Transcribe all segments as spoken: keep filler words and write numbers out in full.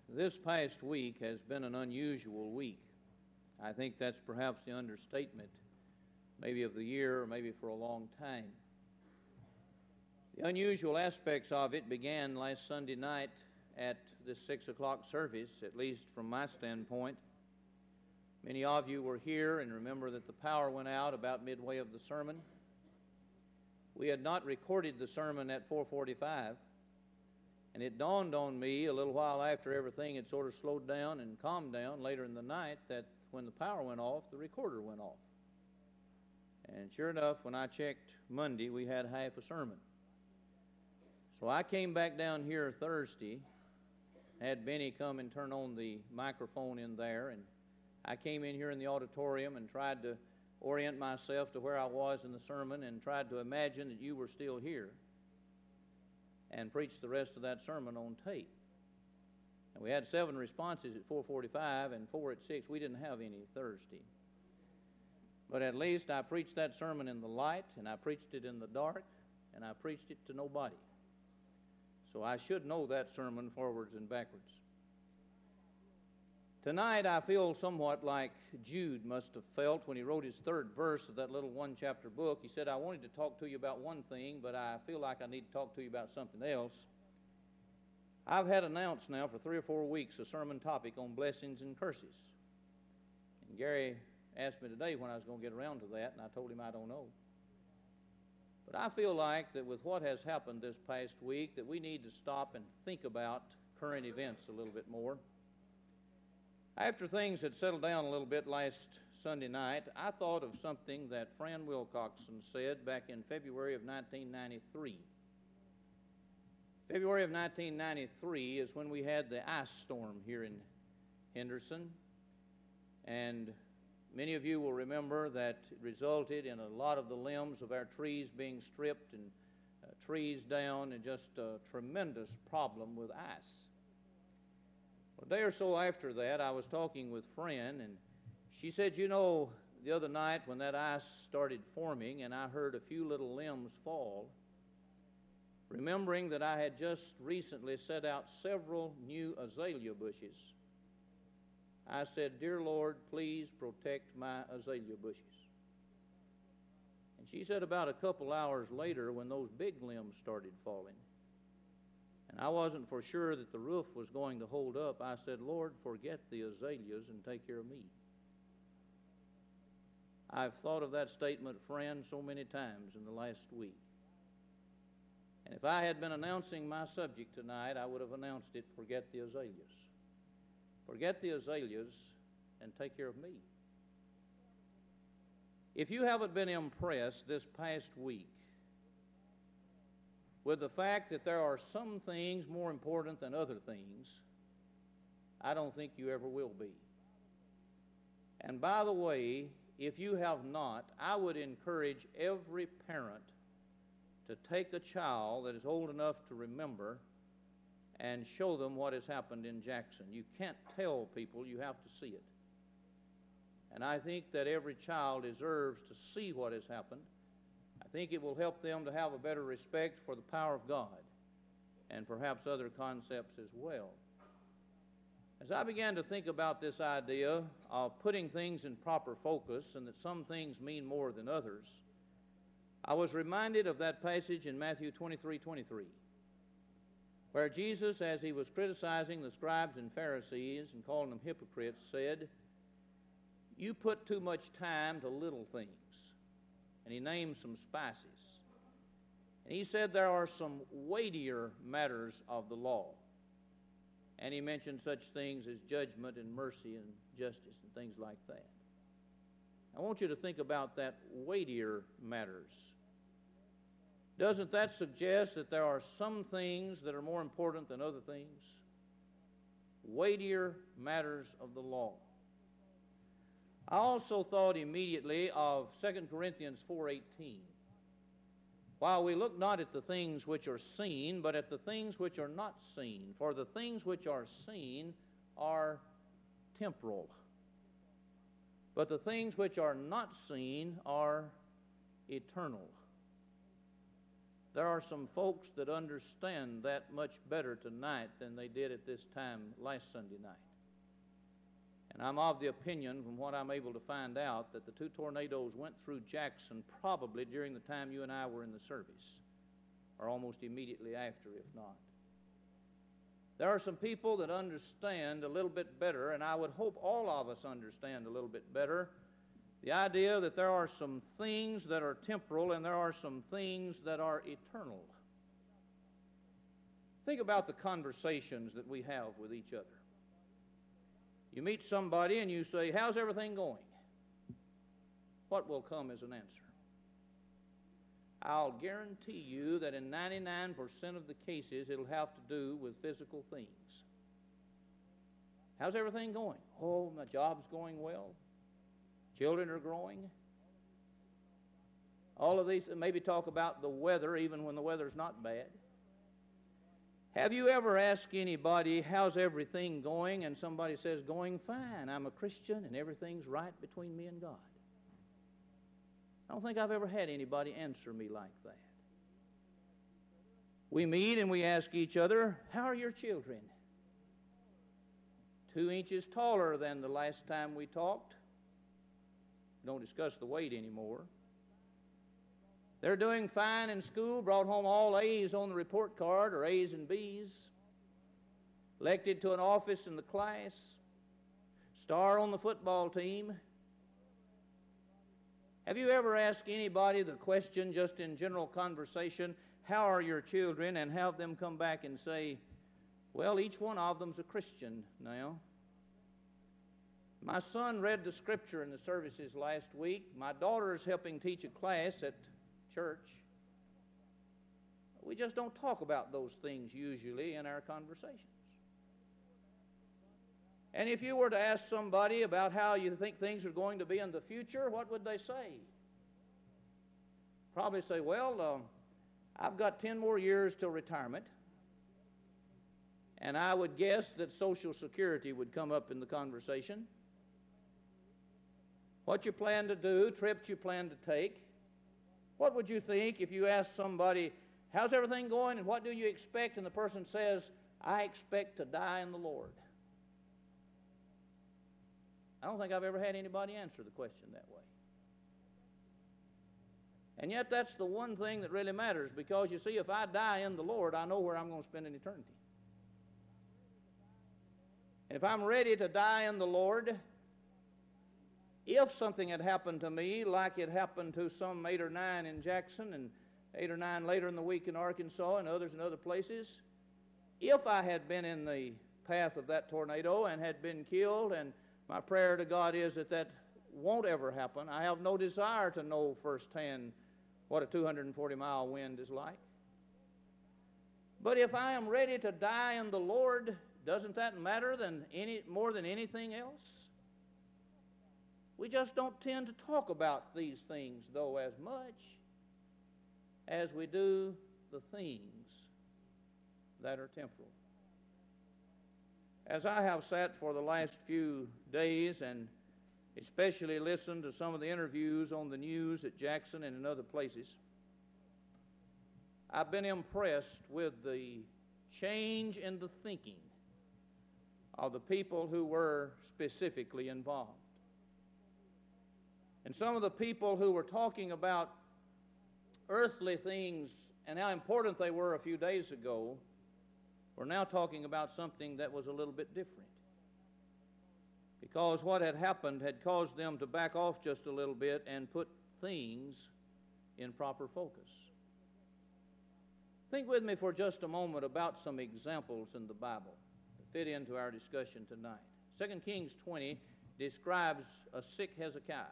This past week has been an unusual week. I think that's perhaps the understatement, maybe of the year or maybe for a long time. The unusual aspects of it began last Sunday night at this six o'clock service, at least from my standpoint. Many of you were here and remember that the power went out about midway of the sermon. We had not recorded the sermon at four forty-five. And it dawned on me a little while after everything had sort of slowed down and calmed down later in the night that when the power went off, the recorder went off. And sure enough, when I checked Monday, we had half a sermon. So I came back down here Thursday, had Benny come and turn on the microphone in there, and I came in here in the auditorium and tried to orient myself to where I was in the sermon and tried to imagine that you were still here, and preached the rest of that sermon on tape. And we had seven responses at four forty-five and four at six. We didn't have any Thursday. But at least I preached that sermon in the light, and I preached it in the dark, and I preached it to nobody. So I should know that sermon forwards and backwards. Tonight I feel somewhat like Jude must have felt when he wrote his third verse of that little one-chapter book. He said, I wanted to talk to you about one thing, but I feel like I need to talk to you about something else. I've had announced now for three or four weeks a sermon topic on blessings and curses. And Gary asked me today when I was going to get around to that, and I told him I don't know. But I feel like that with what has happened this past week, that we need to stop and think about current events a little bit more. After things had settled down a little bit last Sunday night, I thought of something that Fran Wilcoxon said back in February of nineteen ninety-three. February of nineteen ninety-three is when we had the ice storm here in Henderson, and many of you will remember that it resulted in a lot of the limbs of our trees being stripped and uh, trees down, and just a tremendous problem with ice. A day or so after that, I was talking with Fran, and she said, you know, the other night when that ice started forming and I heard a few little limbs fall, remembering that I had just recently set out several new azalea bushes, I said, Dear Lord, please protect my azalea bushes. And she said about a couple hours later, when those big limbs started falling, and I wasn't for sure that the roof was going to hold up, I said, Lord, forget the azaleas and take care of me. I've thought of that statement, friend, so many times in the last week. And if I had been announcing my subject tonight, I would have announced it, forget the azaleas. Forget the azaleas and take care of me. If you haven't been impressed this past week with the fact that there are some things more important than other things, I don't think you ever will be. And by the way, if you have not, I would encourage every parent to take a child that is old enough to remember and show them what has happened in Jackson. You can't tell people, you have to see it. And I think that every child deserves to see what has happened. I think it will help them to have a better respect for the power of God and perhaps other concepts as well. As I began to think about this idea of putting things in proper focus and that some things mean more than others, I was reminded of that passage in Matthew twenty-three twenty-three, where Jesus, as he was criticizing the scribes and Pharisees and calling them hypocrites, said, you put too much time to little things. And he named some spices. And he said there are some weightier matters of the law. And he mentioned such things as judgment and mercy and justice and things like that. I want you to think about that, weightier matters. Doesn't that suggest that there are some things that are more important than other things? Weightier matters of the law. I also thought immediately of Second Corinthians four eighteen. While we look not at the things which are seen, but at the things which are not seen. For the things which are seen are temporal, but the things which are not seen are eternal. there are some folks that understand that much better tonight than they did at this time last Sunday night. And I'm of the opinion, from what I'm able to find out, that the two tornadoes went through Jackson probably during the time you and I were in the service, or almost immediately after, if not. There are some people that understand a little bit better, and I would hope all of us understand a little bit better, the idea that there are some things that are temporal and there are some things that are eternal. Think about the conversations that we have with each other. You meet somebody and you say, "How's everything going?" What will come as an answer? I'll guarantee you that in ninety-nine percent of the cases it'll have to do with physical things. How's everything going? Oh, my job's going well. Children are growing. All of these, maybe talk about the weather even when the weather's not bad. Have you ever asked anybody, "How's everything going?" and somebody says, "Going fine. I'm a Christian and everything's right between me and God"? I don't think I've ever had anybody answer me like that. We meet and we ask each other, "How are your children?" Two inches taller than the last time we talked. Don't discuss the weight anymore. They're doing fine in school, brought home all A's on the report card, or A's and B's. Elected to an office in the class. Star on the football team. Have you ever asked anybody the question, just in general conversation, "How are your children?" and have them come back and say, "Well, each one of them's a Christian now." My son read the scripture in the services last week. My daughter is helping teach a class at church. We just don't talk about those things usually in our conversations. And if you were to ask somebody about how you think things are going to be in the future, what would they say? Probably say, "Well, uh, I've got ten more years till retirement." And I would guess that Social Security would come up in the conversation. What you plan to do, trips you plan to take. What would you think if you asked somebody, "How's everything going and what do you expect?" and the person says, "I expect to die in the Lord"? I don't think I've ever had anybody answer the question that way. And yet that's the one thing that really matters, because you see, if I die in the Lord, I know where I'm going to spend an eternity. And if I'm ready to die in the Lord, if something had happened to me like it happened to some eight or nine in Jackson and eight or nine later in the week in Arkansas and others in other places, if I had been in the path of that tornado and had been killed, and my prayer to God is that that won't ever happen. I have no desire to know firsthand what a two hundred forty mile wind is like. But if I am ready to die in the Lord, doesn't that matter than any, more than anything else? We just don't tend to talk about these things, though, as much as we do the things that are temporal. As I have sat for the last few days and especially listened to some of the interviews on the news at Jackson and in other places, I've been impressed with the change in the thinking of the people who were specifically involved. And some of the people who were talking about earthly things and how important they were a few days ago were now talking about something that was a little bit different. Because what had happened had caused them to back off just a little bit and put things in proper focus. Think with me for just a moment about some examples in the Bible that fit into our discussion tonight. Second Kings twenty describes a sick Hezekiah.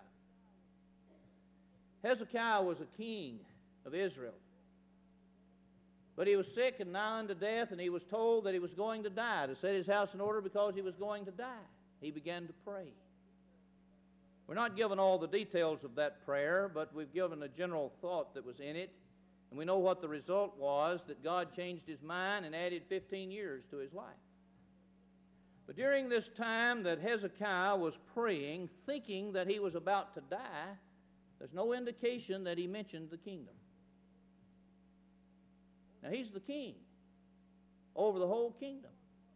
Hezekiah was a king of Israel. But he was sick and nigh unto death, and he was told that he was going to die, to set his house in order because he was going to die. He began to pray. We're not given all the details of that prayer, but we've given a general thought that was in it. And we know what the result was, that God changed his mind and added fifteen years to his life. But during this time that Hezekiah was praying, thinking that he was about to die, there's no indication that he mentioned the kingdom. Now, he's the king over the whole kingdom.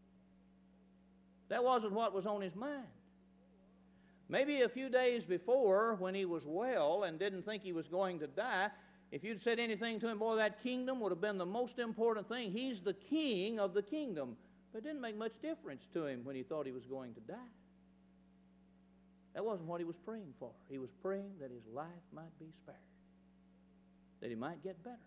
That wasn't what was on his mind. Maybe a few days before, when he was well and didn't think he was going to die, if you'd said anything to him, boy, that kingdom would have been the most important thing. He's the king of the kingdom. But it didn't make much difference to him when he thought he was going to die. That wasn't what he was praying for. He was praying that his life might be spared, that he might get better.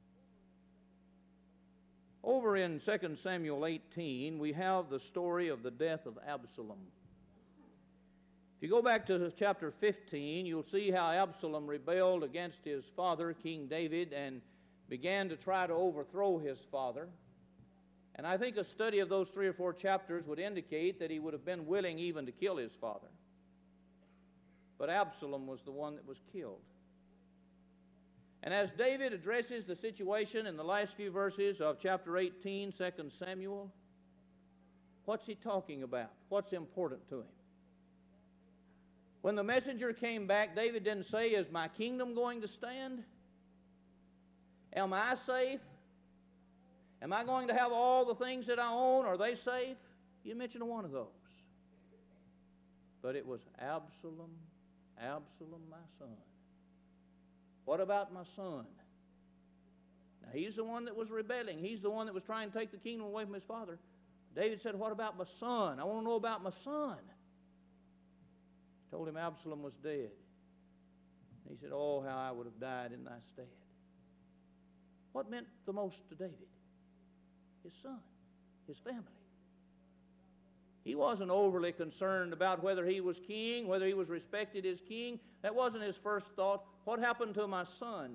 Over in Second Samuel eighteen, we have the story of the death of Absalom. If you go back to chapter fifteen, you'll see how Absalom rebelled against his father, King David, and began to try to overthrow his father. And I think a study of those three or four chapters would indicate that he would have been willing even to kill his father. But Absalom was the one that was killed. And as David addresses the situation in the last few verses of chapter eighteen, Second Samuel, what's he talking about? What's important to him? When the messenger came back, David didn't say, is my kingdom going to stand? Am I safe? Am I going to have all the things that I own? Are they safe? You mentioned one of those. But it was Absalom, Absalom, my son. What about my son? Now, he's the one that was rebelling. He's the one that was trying to take the kingdom away from his father. David said, what about my son? I want to know about my son. Told him Absalom was dead. He said, oh, how I would have died in thy stead. What meant the most to David? His son, his family. He wasn't overly concerned about whether he was king, whether he was respected as king. That wasn't his first thought. What happened to my son?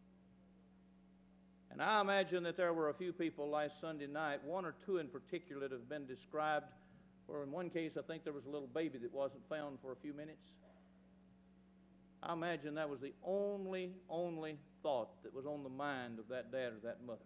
And I imagine that there were a few people last Sunday night, one or two in particular, that have been described, where in one case I think there was a little baby that wasn't found for a few minutes. I imagine that was the only, only thought that was on the mind of that dad or that mother.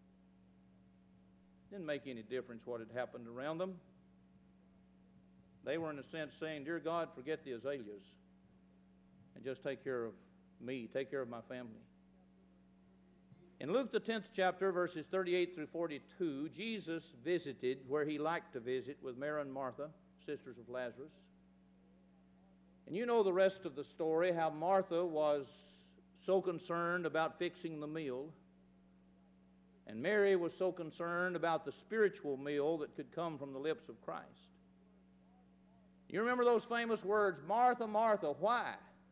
Didn't make any difference what had happened around them. They were in a sense saying, dear God, forget the azaleas and just take care of me, take care of my family. In Luke the tenth chapter, verses thirty-eight through forty-two, Jesus visited where he liked to visit with Mary and Martha, sisters of Lazarus. And you know the rest of the story, how Martha was so concerned about fixing the meal, and Mary was so concerned about the spiritual meal that could come from the lips of Christ. You remember those famous words, Martha, Martha, why?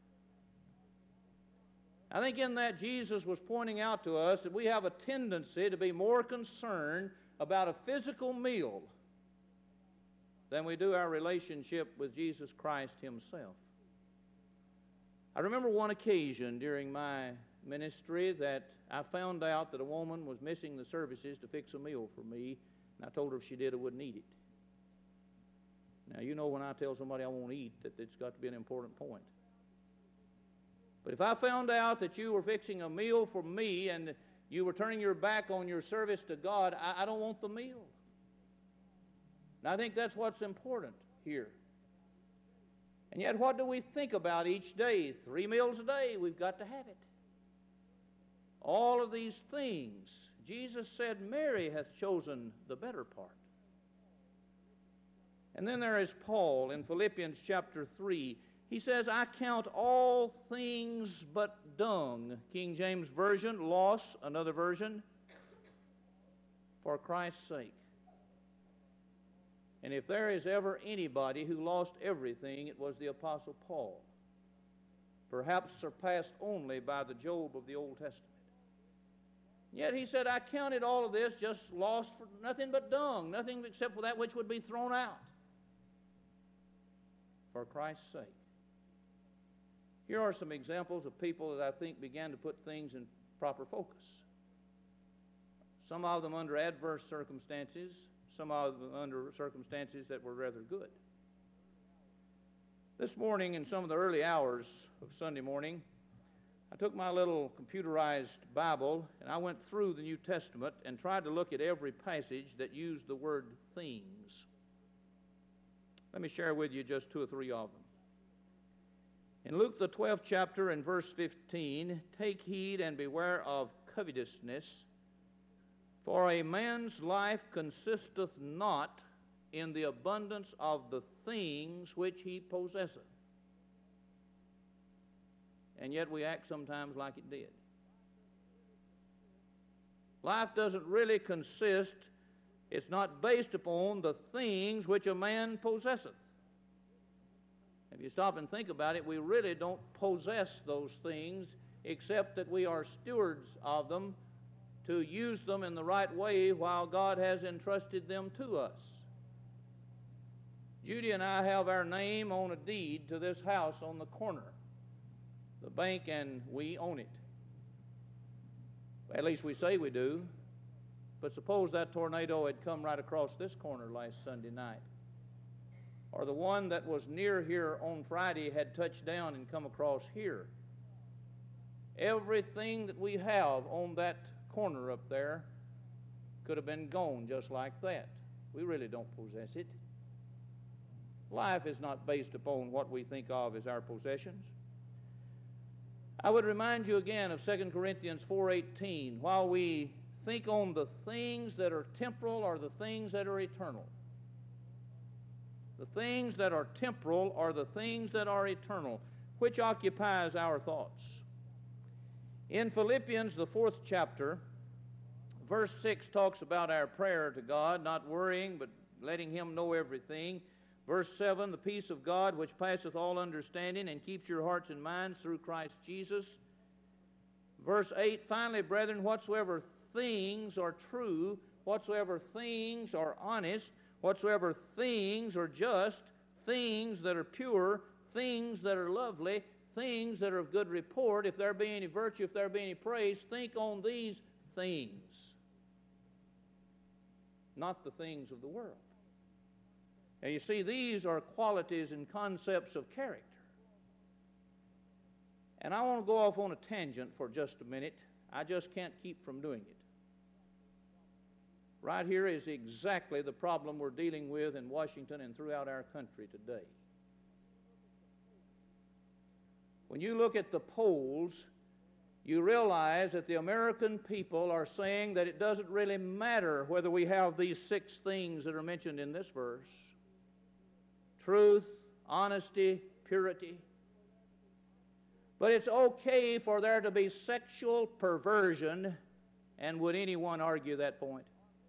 I think in that Jesus was pointing out to us that we have a tendency to be more concerned about a physical meal than we do our relationship with Jesus Christ himself. I remember one occasion during my ministry that I found out that a woman was missing the services to fix a meal for me, and I told her if she did, I wouldn't eat it. Now, you know when I tell somebody I won't eat, that it's got to be an important point. But if I found out that you were fixing a meal for me and you were turning your back on your service to God, I, I don't want the meal. And I think that's what's important here. And yet, what do we think about each day? Three meals a day, we've got to have it. All of these things, Jesus said, Mary hath chosen the better part. And then there is Paul in Philippians chapter three. He says, I count all things but dung. King James Version, loss, another version, for Christ's sake. And if there is ever anybody who lost everything, it was the Apostle Paul, perhaps surpassed only by the Job of the Old Testament. Yet he said, I counted all of this just lost for nothing but dung, nothing except for that which would be thrown out, for Christ's sake. Here are some examples of people that I think began to put things in proper focus. Some of them under adverse circumstances, some of them under circumstances that were rather good. This morning, in some of the early hours of Sunday morning, I took my little computerized Bible and I went through the New Testament and tried to look at every passage that used the word things. Let me share with you just two or three of them. In Luke the twelfth chapter and verse fifteen, take heed and beware of covetousness, For a man's life consisteth not in the abundance of the things which he possesseth. And yet we act sometimes like it did. Life doesn't really consist, it's not based upon the things which a man possesseth. If you stop and think about it, we really don't possess those things, except that we are stewards of them to use them in the right way while God has entrusted them to us. Judy and I have our name on a deed to this house on the corner. The bank and we own it. At least we say we do. But suppose that tornado had come right across this corner last Sunday night, or the one that was near here on Friday had touched down and come across here. Everything that we have on that corner up there could have been gone just like that. We really don't possess it. Life is not based upon what we think of as our possessions. I would remind you again of Second Corinthians four eighteen. While we think on the things that are temporal or the things that are eternal. The things that are temporal are the things that are eternal, which occupies our thoughts. In Philippians, the fourth chapter, verse six talks about our prayer to God, not worrying, but letting Him know everything. Verse seven, the peace of God, which passeth all understanding, and keeps your hearts and minds through Christ Jesus. Verse eight, finally, brethren, whatsoever things are true, whatsoever things are honest, whatsoever things are just, things that are pure, things that are lovely, things that are of good report, if there be any virtue, if there be any praise, think on these things, not the things of the world. Now you see, these are qualities and concepts of character. And I want to go off on a tangent for just a minute. I just can't keep from doing it. Right here is exactly the problem we're dealing with in Washington and throughout our country today. When you look at the polls, you realize that the American people are saying that it doesn't really matter whether we have these six things that are mentioned in this verse: truth, honesty, purity. But it's okay for there to be sexual perversion, and would anyone argue that point?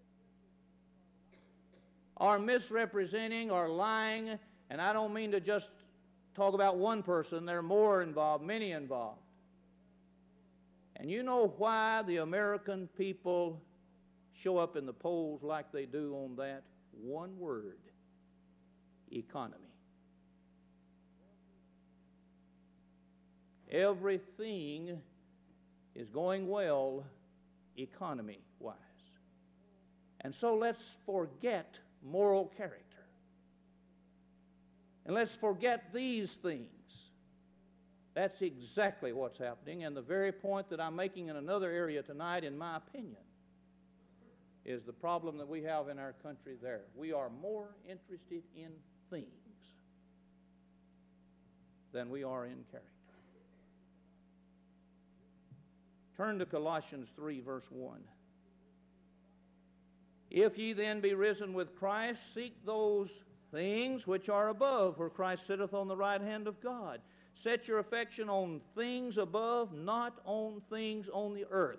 Or misrepresenting or lying, and I don't mean to just talk about one person, there are more involved, many involved. And you know why the American people show up in the polls like they do on that? One word: economy. Everything is going well economy-wise. And so let's forget moral character. And let's forget these things. That's exactly what's happening, and the very point that I'm making in another area tonight, in my opinion, is the problem that we have in our country there. We are more interested in things than we are in character. Turn to Colossians three, verse one. If ye then be risen with Christ, seek those things which are above, where Christ sitteth on the right hand of God. Set your affection on things above, not on things on the earth.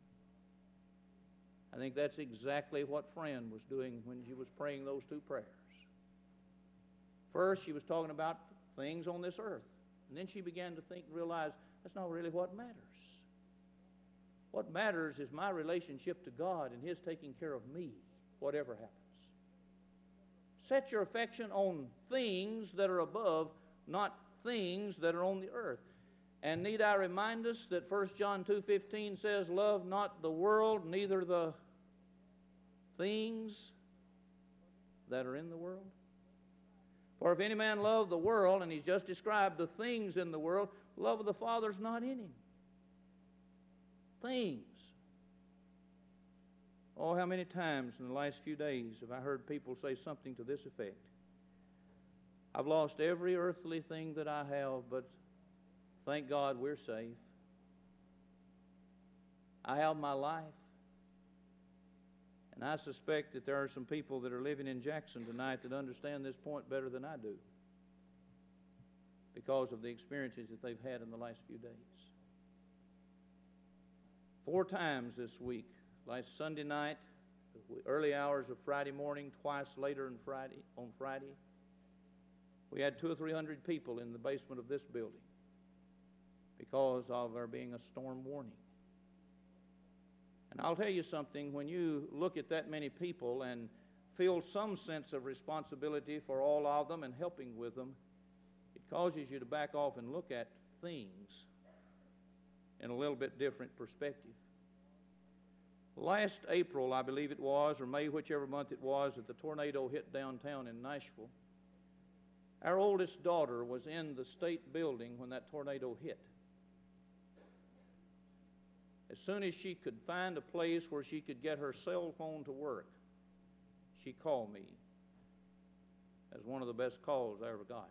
I think that's exactly what Fran was doing when she was praying those two prayers. First, she was talking about things on this earth. And then she began to think and realize that's not really what matters. What matters is my relationship to God and His taking care of me, whatever happens. Set your affection on things that are above, not things that are on the earth. And need I remind us that First John two fifteen says, love not the world, neither the things that are in the world? For if any man love the world, and he's just described the things in the world, love of the Father is not in him. Things. Oh, how many times in the last few days have I heard people say something to this effect: I've lost every earthly thing that I have, but thank God we're safe. I have my life. And I suspect that there are some people that are living in Jackson tonight that understand this point better than I do because of the experiences that they've had in the last few days. Four times this week, last Sunday night, early hours of Friday morning, twice later on Friday, on Friday, we had two or three hundred people in the basement of this building because of there being a storm warning. And I'll tell you something, when you look at that many people and feel some sense of responsibility for all of them and helping with them, it causes you to back off and look at things in a little bit different perspective. Last April, I believe it was, or May, whichever month it was, that the tornado hit downtown in Nashville, our oldest daughter was in the state building when that tornado hit. As soon as she could find a place where she could get her cell phone to work, she called me. That was one of the best calls I ever got.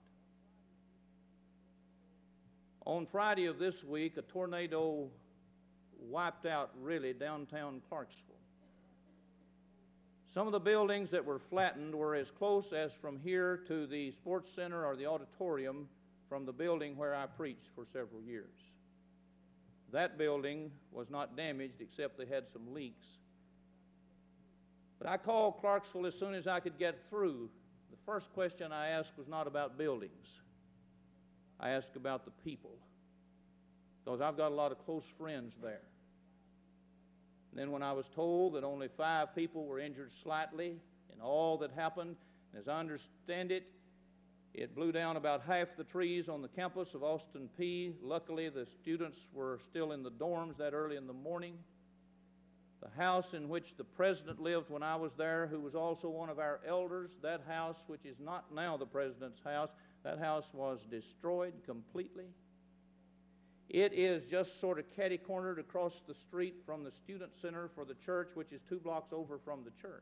On Friday of this week, a tornado wiped out really downtown Clarksville. Some of the buildings that were flattened were as close as from here to the sports center or the auditorium from the building where I preached for several years. That building was not damaged except they had some leaks. But I called Clarksville as soon as I could get through. The first question I asked was not about buildings. I asked about the people, because I've got a lot of close friends there. And then when I was told that only five people were injured slightly in all that happened, and as I understand it, it blew down about half the trees on the campus of Austin Peay. Luckily, the students were still in the dorms that early in the morning. The house in which the president lived when I was there, who was also one of our elders, that house, which is not now the president's house, that house was destroyed completely. It is just sort of catty-cornered across the street from the student center for the church, which is two blocks over from the church.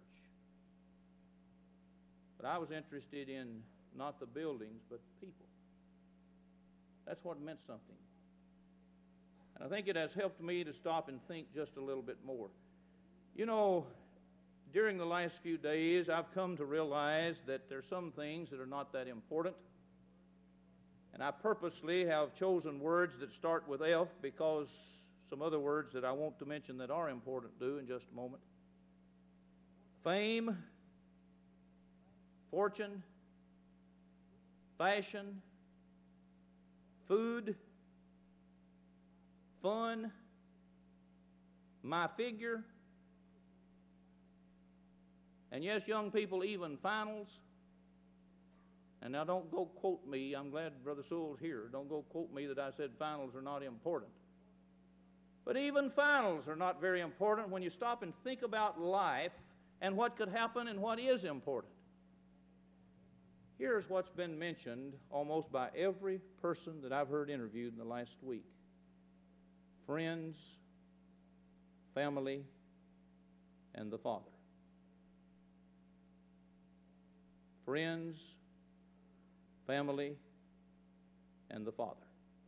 But I was interested in not the buildings, but people. That's what meant something. And I think it has helped me to stop and think just a little bit more. You know, during the last few days, I've come to realize that there are some things that are not that important. And I purposely have chosen words that start with F because some other words that I want to mention that are important do in just a moment. Fame, fortune, fashion, food, fun, my figure, and yes, young people, even finals. And now don't go quote me. I'm glad Brother Sewell's here. Don't go quote me that I said finals are not important. But even finals are not very important when you stop and think about life and what could happen and what is important. Here's what's been mentioned almost by every person that I've heard interviewed in the last week. Friends, family, and the Father. Friends, family, and the Father.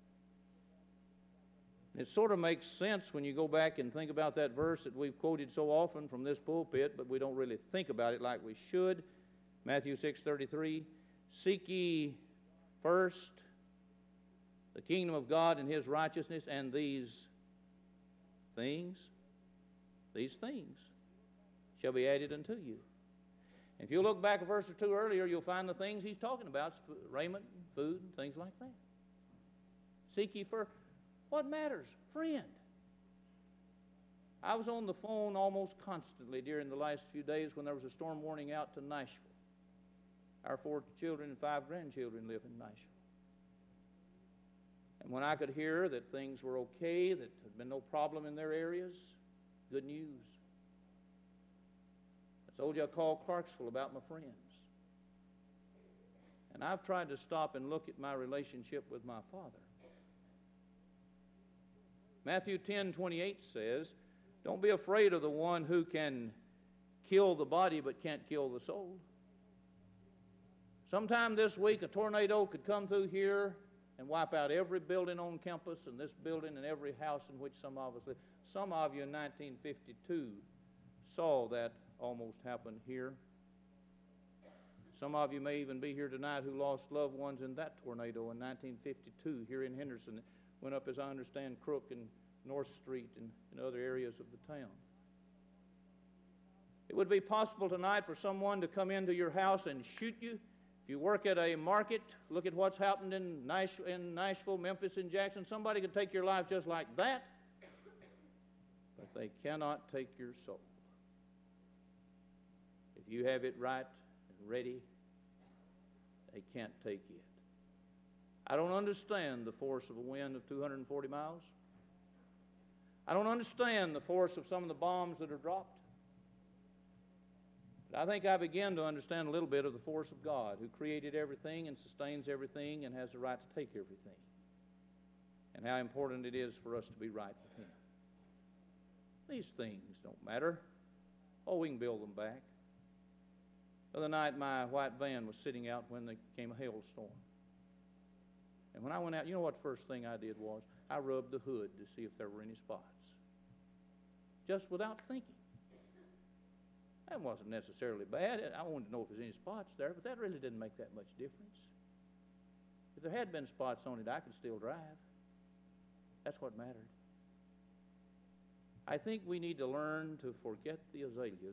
It sort of makes sense when you go back and think about that verse that we've quoted so often from this pulpit, but we don't really think about it like we should. Matthew six thirty-three, seek ye first the kingdom of God and His righteousness, and these things, these things shall be added unto you. If you look back a verse or two earlier, you'll find the things he's talking about, raiment, food, and things like that. Seek ye first. What matters? Friend. I was on the phone almost constantly during the last few days when there was a storm warning out to Nashville. Our four children and five grandchildren live in Nashville. And when I could hear that things were okay, that there had been no problem in their areas, good news. I told you I called Clarksville about my friends. And I've tried to stop and look at my relationship with my Father. Matthew ten twenty-eight says, don't be afraid of the one who can kill the body but can't kill the soul. Sometime this week a tornado could come through here and wipe out every building on campus and this building and every house in which some of us live. Some of you in nineteen fifty-two saw that almost happened here. Some of you may even be here tonight who lost loved ones in that tornado in nineteen fifty-two here in Henderson. It went up, as I understand, Crook and North Street and, and other areas of the town. It would be possible tonight for someone to come into your house and shoot you. If you work at a market, look at what's happened in, Nash, in Nashville, Memphis, and Jackson. Somebody could take your life just like that, but they cannot take your soul. If you have it right and ready, they can't take it. I don't understand the force of a wind of two hundred forty miles. I don't understand the force of some of the bombs that are dropped. But I think I begin to understand a little bit of the force of God, who created everything and sustains everything and has the right to take everything, and how important it is for us to be right with Him. These things don't matter. Oh, we can build them back. The other night, my white van was sitting out when there came a hailstorm. And when I went out, you know what the first thing I did was? I rubbed the hood to see if there were any spots. Just without thinking. That wasn't necessarily bad. I wanted to know if there was any spots there, but that really didn't make that much difference. If there had been spots on it, I could still drive. That's what mattered. I think we need to learn to forget the azaleas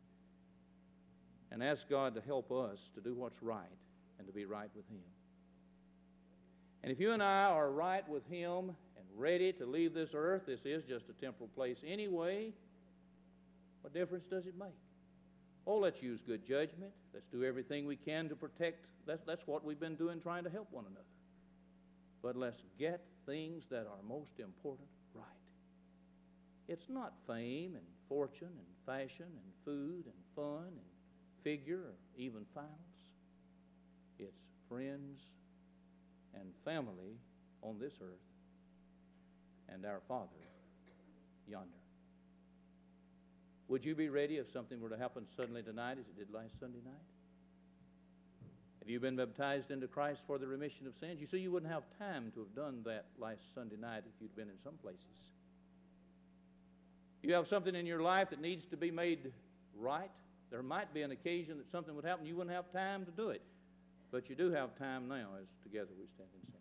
and ask God to help us to do what's right and to be right with Him. And if you and I are right with Him and ready to leave this earth, this is just a temporal place anyway, what difference does it make? Oh, let's use good judgment. Let's do everything we can to protect. That's, that's what we've been doing, trying to help one another. But let's get things that are most important right. It's not fame and fortune and fashion and food and fun and figure or even finals. It's friends and family on this earth and our Father yonder. Would you be ready if something were to happen suddenly tonight as it did last Sunday night? Have you been baptized into Christ for the remission of sins? You see, you wouldn't have time to have done that last Sunday night if you'd been in some places. You have something in your life that needs to be made right. There might be an occasion that something would happen. You wouldn't have time to do it. But you do have time now as together we stand and sing.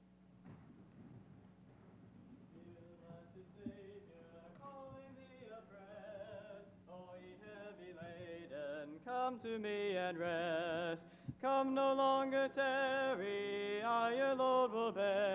Come to me and rest. Come no longer tarry, I your load will bear.